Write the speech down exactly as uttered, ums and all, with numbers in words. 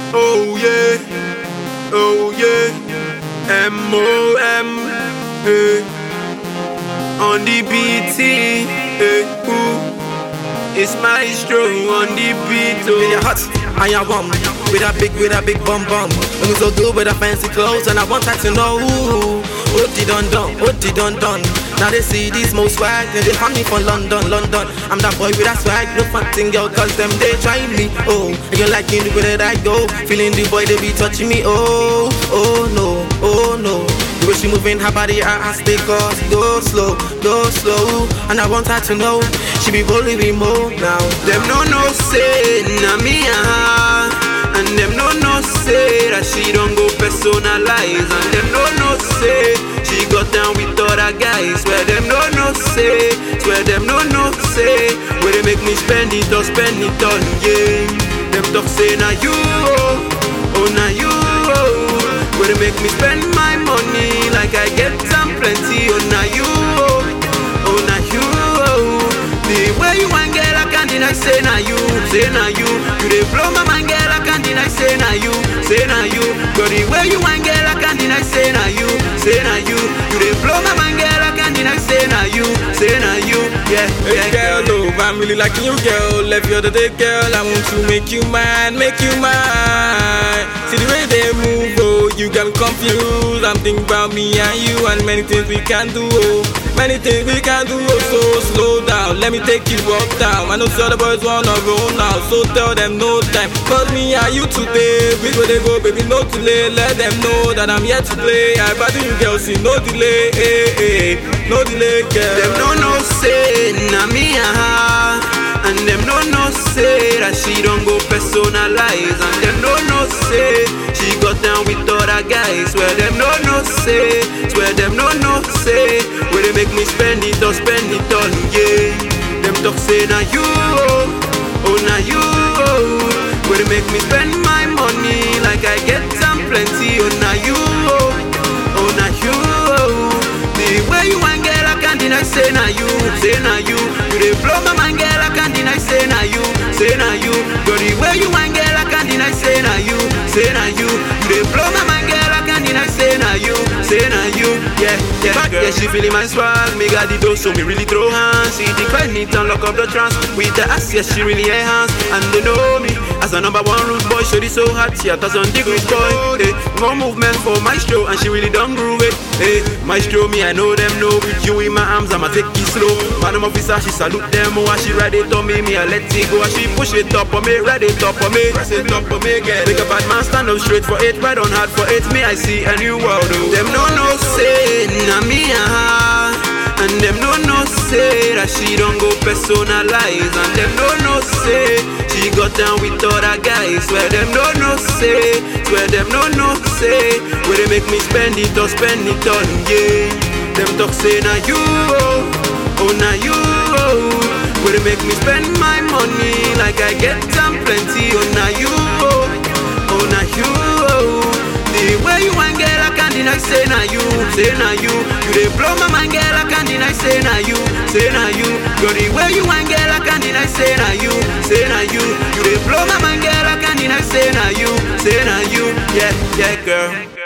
Oh yeah, oh yeah, M O M, eh. On the B T, eh, ooh. It's Maestro on the beat, oh. With your hot and your warm, with a big, with a big bum bum. Looking so good with a fancy clothes, and I want her to know, ooh, what did done done, what did done done. Now they see this most swag, and they find me from London, London. I'm that boy with that swag, no fancy girl, cause them they try me, oh. And you liking the way that I go, feeling the boy they be touching me, oh, oh no, oh no. The way she moving her body, I, I stay cause go slow, go slow. And I want her to know, she be bullying me more now. Them no no say, na me and her. And them no no say that she don't go personalize. And them no no say she got down with other guys. Where them no no say, swear them no no say, where they make me spend it or spend it on, yeah. Them talk say na you, oh, oh na you, oh. Where they make me spend my money like I get some plenty, oh na you, oh, oh na you, oh. The way you want girl, I can't deny, say na you, say na you. You dey blow my mind, girl, I can't deny, say na you, say na you. Girl, the way you want girl, I can't deny, say na you, say na you. You dey blow my mind, girl, I can't deny, say na you, say na you. Yeah, yeah, hey girl, oh, I'm really liking you, girl. Left the other day, girl, I want to make you mine, make you mine. See the way they move, oh, you got me confused. I'm thinking about me and you and many things we can do, oh. Many things we can do, oh, so slow down. Let me take you uptown. I know some other boys wanna roll now, so tell them no time. Cause me and you today, we go they go, baby, no delay. Let them know that I'm here to play. I battle you girls, see no delay, eh, eh, no delay, girl. Them no no say, na me and her. And them no no say that she don't go personalize. And them no no say she got down with other guys. Where them no no say, swear them no no say, where they make me spend it or spend it on, yeah. Them talk say na you, oh, oh na you, oh. Where they make me spend my money like I get some plenty, oh na you, oh, oh na you, oh. The way you want girl, I can't deny, say na you, say na you. You dey blow my mind, girl, I can't deny, say na you, say na you. Girl, the way you want girl, I can't deny, say na you, say na you. You dey blow my mind, girl, I can't deny, say na you, say na you. Yeah, yeah, but yeah, she feeling my swag, me got the dough, so me really throw hands. See the client need to lock up the trance with the ass, yes, she really enhance. And they know me as a number one rude boy, shorty so hot, she a thousand degrees boy. Hey, more movement for Maestro, and she really done groove it. Hey, Maestro, me I know them know. With you in my arms, I'ma take it slow. Madam officer, she salute them, oh, and she ride it on me, me I let it go, and she push it up on me, ride it up on me, press it up on me again. Make a bad man stand up straight for it, ride on hard for it. Me I see a new world, oh. Them no no say, na me and her. And them no no say that she don't go personalize. And them no no say she got down with other guys. Where them no no say, where them no no say, where they make me spend it or spend it on, yeah. Them talk say na you, oh, oh na you, oh. Where they make me spend my money like I get some plenty, oh na you, oh, oh na you, oh. The way you want girl, I can't deny, say na you, say na you. You dey blow my mind, girl, I can't deny, say na you, say na you. Girl, the way you want girl, I can't deny, say na you, say na you. You dey blow my mind, girl, I can't deny, say na you, say na you. Yeah, yeah, girl.